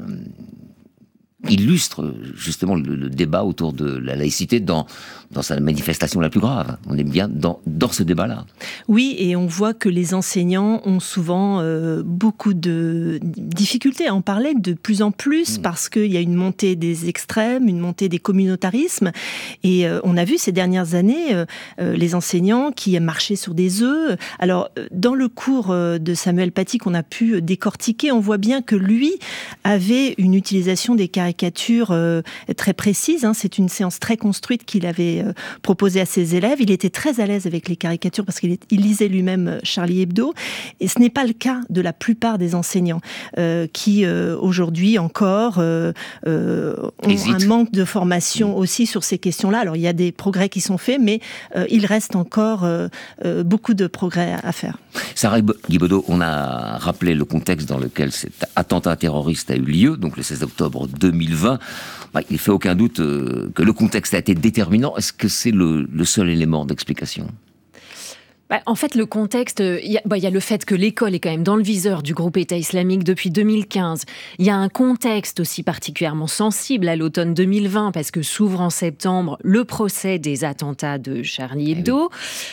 illustre justement le, le débat autour de la laïcité dans, dans sa manifestation la plus grave. On est bien dans, dans ce débat-là. Oui, et on voit que les enseignants ont souvent euh, beaucoup de difficultés à en parler de plus en plus mmh. parce qu'il y a une montée des extrêmes, une montée des communautarismes. Et euh, on a vu ces dernières années euh, euh, les enseignants qui marchaient sur des œufs. Alors, dans le cours euh, de Samuel Paty qu'on a pu décortiquer, on voit bien que lui avait une utilisation des caricatures euh, très précises. Hein. C'est une séance très construite qu'il avait euh, proposée à ses élèves. Il était très à l'aise avec les caricatures parce qu'il est, il lisait lui-même Charlie Hebdo. Et ce n'est pas le cas de la plupart des enseignants euh, qui, euh, aujourd'hui encore, euh, euh, ont Hésite. un manque de formation aussi sur ces questions-là. Alors, il y a des progrès qui sont faits, mais euh, il reste encore euh, euh, beaucoup de progrès à, à faire. Sarah Guibaudot, on a rappelé le contexte dans lequel cet attentat terroriste a eu lieu, donc le seize octobre deux mille vingt. Bah, il ne fait aucun doute euh, que le contexte a été déterminant. Est-ce que c'est le, le seul élément d'explication ? Bah, en fait, le contexte, il y, bah, y a le fait que l'école est quand même dans le viseur du groupe État islamique depuis deux mille quinze. Il y a un contexte aussi particulièrement sensible à l'automne deux mille vingt, parce que s'ouvre en septembre le procès des attentats de Charlie Hebdo,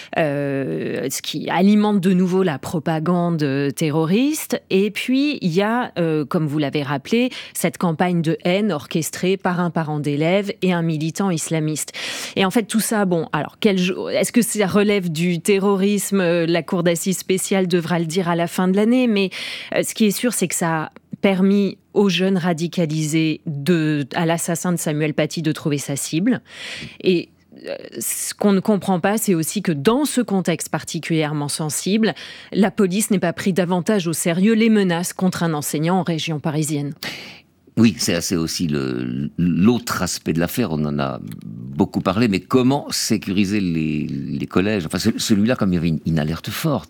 euh, ce qui alimente de nouveau la propagande terroriste. Et puis, il y a, euh, comme vous l'avez rappelé, cette campagne de haine orchestrée par un parent d'élève et un militant islamiste. Et en fait, tout ça, bon, alors, quel, est-ce que ça relève du terrorisme ? La cour d'assises spéciale devra le dire à la fin de l'année, mais ce qui est sûr, c'est que ça a permis aux jeunes radicalisés, de, à l'assassin de Samuel Paty, de trouver sa cible. Et ce qu'on ne comprend pas, c'est aussi que dans ce contexte particulièrement sensible, la police n'ait pas pris davantage au sérieux les menaces contre un enseignant en région parisienne. Oui, c'est, c'est aussi le, l'autre aspect de l'affaire, on en a beaucoup parlé, mais comment sécuriser les, les collèges ? Enfin, celui-là, comme il y avait une, une alerte forte.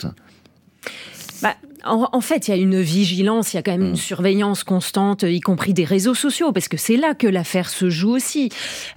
Bah, en, en fait, il y a une vigilance, il y a quand même une surveillance constante, y compris des réseaux sociaux, parce que c'est là que l'affaire se joue aussi.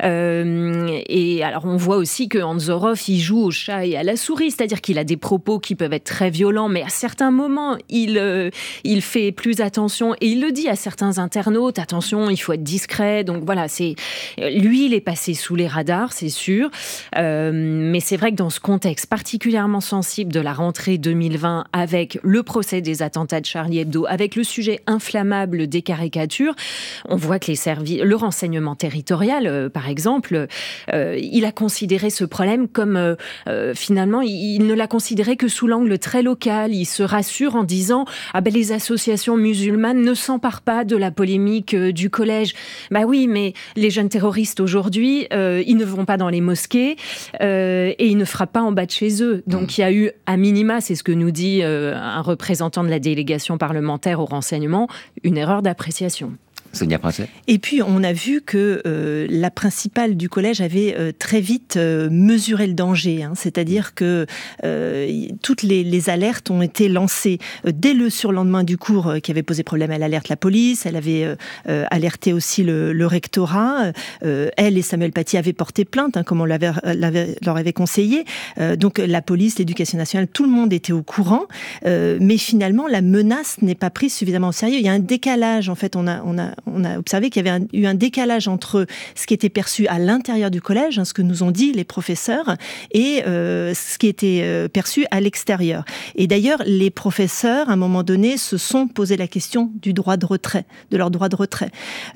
Euh, et alors, on voit aussi que Anzorov, il joue au chat et à la souris, c'est-à-dire qu'il a des propos qui peuvent être très violents, mais à certains moments, il, euh, il fait plus attention, et il le dit à certains internautes, attention, il faut être discret. Donc voilà, c'est, lui, il est passé sous les radars, c'est sûr. Euh, mais c'est vrai que dans ce contexte particulièrement sensible de la rentrée deux mille vingt, avec le procès des attentats de Charlie Hebdo, avec le sujet inflammable des caricatures, on voit que les services, le renseignement territorial, euh, par exemple, euh, il a considéré ce problème comme, euh, euh, finalement, il, il ne l'a considéré que sous l'angle très local. Il se rassure en disant « Ah ben, les associations musulmanes ne s'emparent pas de la polémique euh, du collège. » Bah oui, mais les jeunes terroristes aujourd'hui, euh, ils ne vont pas dans les mosquées euh, et ils ne frappent pas en bas de chez eux. Donc il y a eu, à minima, c'est ce que nous dit euh, un représentant de la délégation parlementaire au renseignement, une erreur d'appréciation. Sonia Princet. Et puis, on a vu que euh, la principale du collège avait euh, très vite euh, mesuré le danger. Hein, c'est-à-dire que euh, toutes les, les alertes ont été lancées euh, dès le surlendemain du cours euh, qui avait posé problème. Elle alerte la police, elle avait euh, euh, alerté aussi le, le rectorat. Euh, elle et Samuel Paty avaient porté plainte, hein, comme on l'avait, l'avait, leur avait conseillé. Euh, donc, la police, l'éducation nationale, tout le monde était au courant. Euh, mais finalement, la menace n'est pas prise suffisamment au sérieux. Il y a un décalage, en fait. On a... On a On a observé qu'il y avait un, eu un décalage entre ce qui était perçu à l'intérieur du collège, hein, ce que nous ont dit les professeurs, et euh, ce qui était euh, perçu à l'extérieur. Et d'ailleurs, les professeurs, à un moment donné, se sont posé la question du droit de retrait, de leur droit de retrait.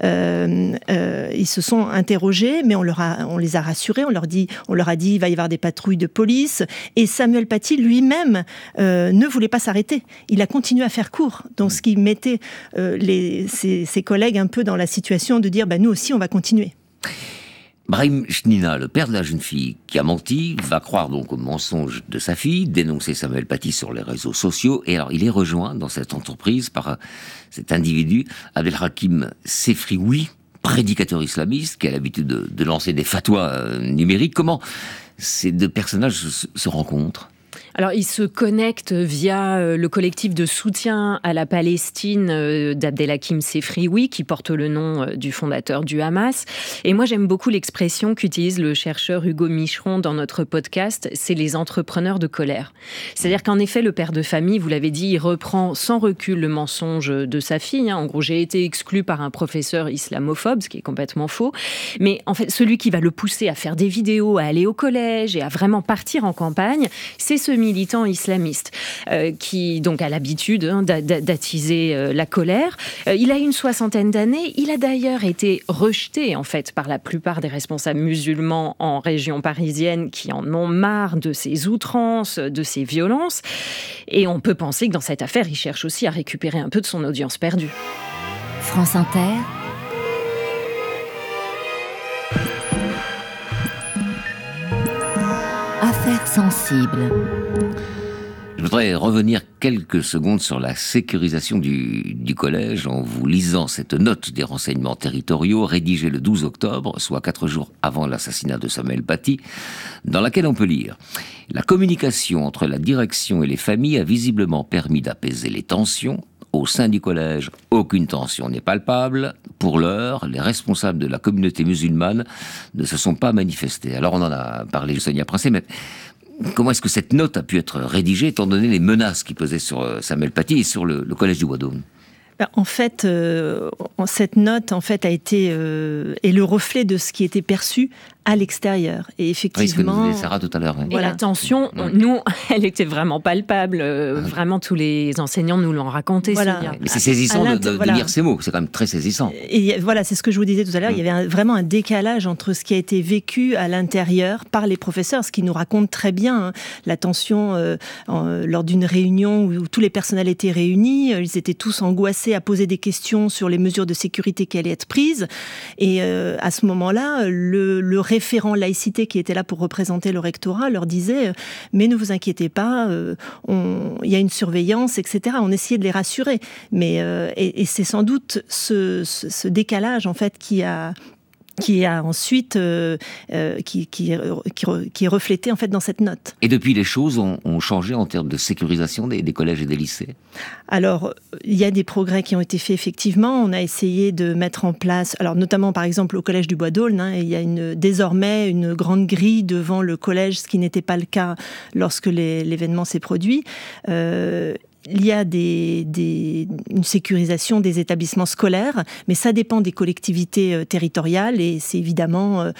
Euh, euh, ils se sont interrogés, mais on, leur a, on les a rassurés, on leur, dit, on leur a dit il va y avoir des patrouilles de police. Et Samuel Paty lui-même euh, ne voulait pas s'arrêter. Il a continué à faire cours. Donc, ce qui mettait euh, les, ses, ses collègues un peu dans la situation de dire bah, nous aussi on va continuer. Brahim Chnina, le père de la jeune fille qui a menti, va croire donc au mensonge de sa fille, dénoncer Samuel Paty sur les réseaux sociaux, et alors il est rejoint dans cette entreprise par cet individu, Abdelhakim Sefrioui, prédicateur islamiste, qui a l'habitude de, de lancer des fatwas euh, numériques. Comment ces deux personnages se, se rencontrent ? Alors, il se connecte via le collectif de soutien à la Palestine d'Abdelhakim Sefrioui, qui porte le nom du fondateur du Hamas. Et moi, j'aime beaucoup l'expression qu'utilise le chercheur Hugo Micheron dans notre podcast, c'est les entrepreneurs de colère. C'est-à-dire qu'en effet, le père de famille, vous l'avez dit, il reprend sans recul le mensonge de sa fille. En gros, j'ai été exclu par un professeur islamophobe, ce qui est complètement faux. Mais en fait, celui qui va le pousser à faire des vidéos, à aller au collège et à vraiment partir en campagne, c'est ce militant islamiste euh, qui donc a l'habitude hein, d'attiser euh, la colère. Euh, il a une soixantaine d'années. Il a d'ailleurs été rejeté en fait par la plupart des responsables musulmans en région parisienne qui en ont marre de ses outrances, de ses violences. Et on peut penser que dans cette affaire, il cherche aussi à récupérer un peu de son audience perdue. France Inter. Affaires sensibles. Je voudrais revenir quelques secondes sur la sécurisation du, du collège en vous lisant cette note des renseignements territoriaux rédigée le douze octobre, soit quatre jours avant l'assassinat de Samuel Paty, dans laquelle on peut lire « La communication entre la direction et les familles a visiblement permis d'apaiser les tensions. Au sein du collège, aucune tension n'est palpable. Pour l'heure, les responsables de la communauté musulmane ne se sont pas manifestés. » Alors on en a parlé, Sonia Princet, mais comment est-ce que cette note a pu être rédigée, étant donné les menaces qui pesaient sur Samuel Paty et sur le, le collège du Bois-d'Aulne ? En fait, euh, cette note en fait, a été, euh, est le reflet de ce qui était perçu à l'extérieur. Et effectivement... Oui, ce que nous disait Sarah tout à l'heure. Oui. Et voilà. La tension, on, nous, elle était vraiment palpable. Euh, vraiment, tous les enseignants nous l'ont raconté. Voilà. Mais c'est saisissant de, de, de voilà. lire ces mots. C'est quand même très saisissant. Et voilà, c'est ce que je vous disais tout à l'heure. Mmh. Il y avait un, vraiment un décalage entre ce qui a été vécu à l'intérieur par les professeurs, ce qui nous raconte très bien hein, la tension euh, en, lors d'une réunion où, où tous les personnels étaient réunis. Ils étaient tous angoissés à poser des questions sur les mesures de sécurité qui allaient être prises. Et euh, à ce moment-là, le, le référent laïcité qui était là pour représenter le rectorat leur disait « mais ne vous inquiétez pas, euh, on, il y a une surveillance, et cetera » On essayait de les rassurer. Mais, euh, et, et c'est sans doute ce, ce, ce décalage en fait, qui a... qui a ensuite euh, euh, qui, qui, qui, qui est reflété en fait dans cette note. Et depuis, les choses ont, ont changé en termes de sécurisation des, des collèges et des lycées ? Alors, il y a des progrès qui ont été faits effectivement. On a essayé de mettre en place, alors notamment par exemple au collège du Bois-d'Aulne, hein, il y a une, désormais une grande grille devant le collège, ce qui n'était pas le cas lorsque les, l'événement s'est produit. Euh, Il y a des, des, une sécurisation des établissements scolaires, mais ça dépend des collectivités euh, territoriales et c'est évidemment euh,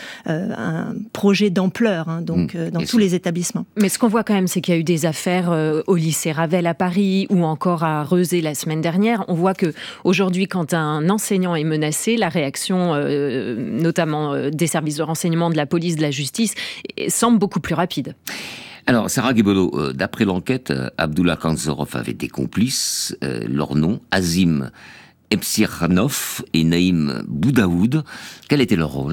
un projet d'ampleur hein, donc, euh, dans tous les établissements. Mais ce qu'on voit quand même, c'est qu'il y a eu des affaires euh, au lycée Ravel à Paris ou encore à Rezé la semaine dernière. On voit qu'aujourd'hui, quand un enseignant est menacé, la réaction, euh, notamment euh, des services de renseignement, de la police, de la justice, semble beaucoup plus rapide. Alors, Sarah Guebolo, euh, d'après l'enquête, euh, Abdullah Kanzorov avait des complices, euh, leurs noms, Azim Epsirhanov et Naïm Boudaoud. Quel était leur rôle ?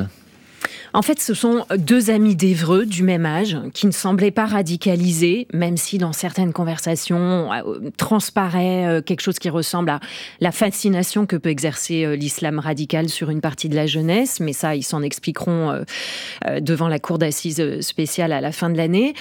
En fait, ce sont deux amis d'Évreux du même âge qui ne semblaient pas radicalisés, même si dans certaines conversations euh, transparaît euh, quelque chose qui ressemble à la fascination que peut exercer euh, l'islam radical sur une partie de la jeunesse. Mais ça, ils s'en expliqueront euh, euh, devant la cour d'assises spéciale à la fin de l'année.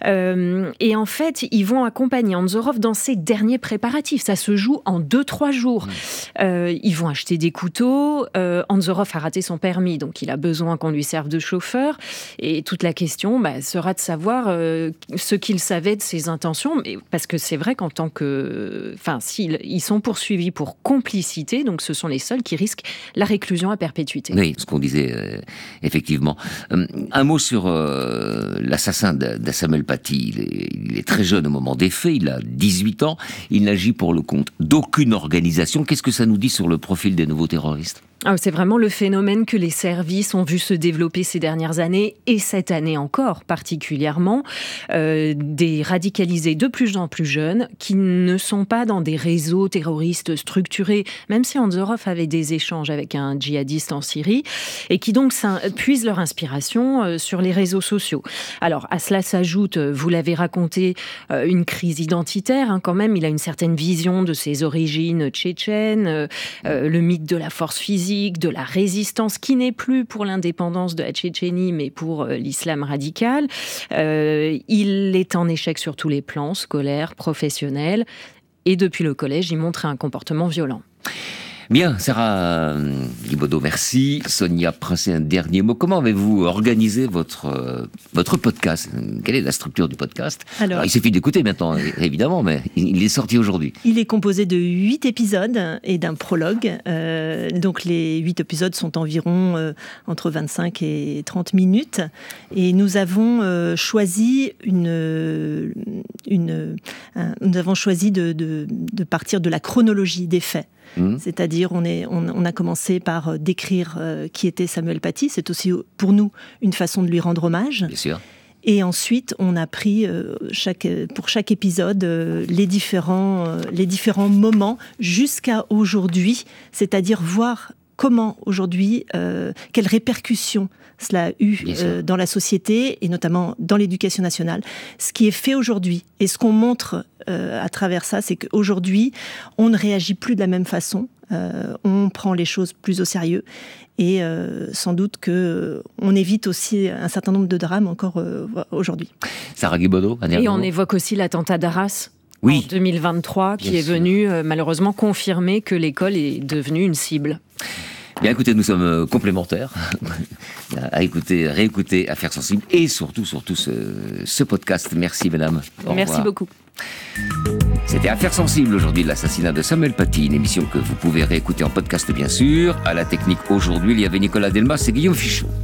Euh, et en fait, ils vont accompagner Anzorov dans ses derniers préparatifs. Ça se joue en deux, trois jours. Euh, ils vont acheter des couteaux. Euh, Anzorov a raté son permis, donc il a besoin qu'on lui serve de chauffeur, et toute la question bah, sera de savoir euh, ce qu'il savait de ses intentions, mais, parce que c'est vrai qu'en tant que... Enfin, s'ils ils sont poursuivis pour complicité, donc ce sont les seuls qui risquent la réclusion à perpétuité. Oui, ce qu'on disait, euh, effectivement. Euh, un mot sur euh, l'assassin de, de Samuel Paty. Il est, il est très jeune au moment des faits, il a dix-huit ans, il n'agit pour le compte d'aucune organisation. Qu'est-ce que ça nous dit sur le profil des nouveaux terroristes ? Ah, c'est vraiment le phénomène que les services ont vu se développer ces dernières années, et cette année encore particulièrement, euh, des radicalisés de plus en plus jeunes qui ne sont pas dans des réseaux terroristes structurés, même si Anzorov avait des échanges avec un djihadiste en Syrie, et qui donc puisent leur inspiration euh, sur les réseaux sociaux. Alors à cela s'ajoute, vous l'avez raconté, euh, une crise identitaire, hein, quand même, il a une certaine vision de ses origines tchétchènes, euh, euh, le mythe de la force physique, de la résistance qui n'est plus pour l'indépendance de de la Tchétchénie, mais pour euh, l'islam radical. Euh, il est en échec sur tous les plans, scolaires, professionnels, et depuis le collège, il montre un comportement violent. Bien, Sarah Guibaudot, merci. Sonia Princet, un dernier mot. Comment avez-vous organisé votre, euh, votre podcast ? Quelle est la structure du podcast ? Alors, Alors, il suffit d'écouter maintenant, évidemment, mais il est sorti aujourd'hui. Il est composé de huit épisodes et d'un prologue. Euh, donc les huit épisodes sont environ euh, entre vingt-cinq et trente minutes. Et nous avons euh, choisi une, une, un, nous avons choisi de, de, de partir de la chronologie des faits. Mmh. C'est-à-dire, on, est, on, on a commencé par décrire euh, qui était Samuel Paty. C'est aussi, pour nous, une façon de lui rendre hommage. Bien sûr. Et ensuite, on a pris, euh, chaque, pour chaque épisode, euh, les, différents, euh, les différents moments jusqu'à aujourd'hui. C'est-à-dire voir comment, aujourd'hui, euh, quelles répercussions cela a eu euh, dans la société et notamment dans l'éducation nationale. Ce qui est fait aujourd'hui et ce qu'on montre euh, à travers ça, c'est qu'aujourd'hui, on ne réagit plus de la même façon. Euh, on prend les choses plus au sérieux et euh, sans doute qu'on évite aussi un certain nombre de drames encore euh, aujourd'hui. Sarah Guibaudot, un Et on évoque aussi l'attentat d'Arras. Oui. En deux mille vingt-trois, qui Bien est sûr. venu euh, malheureusement confirmer que l'école est devenue une cible. Bien écoutez, nous sommes complémentaires à écouter, réécouter Affaires sensibles et surtout, surtout ce, ce podcast. Merci mesdames. Au Merci revoir. beaucoup. C'était Affaires sensibles aujourd'hui, l'assassinat de Samuel Paty, une émission que vous pouvez réécouter en podcast bien sûr. À la technique aujourd'hui, il y avait Nicolas Delmas et Guillaume Fichot.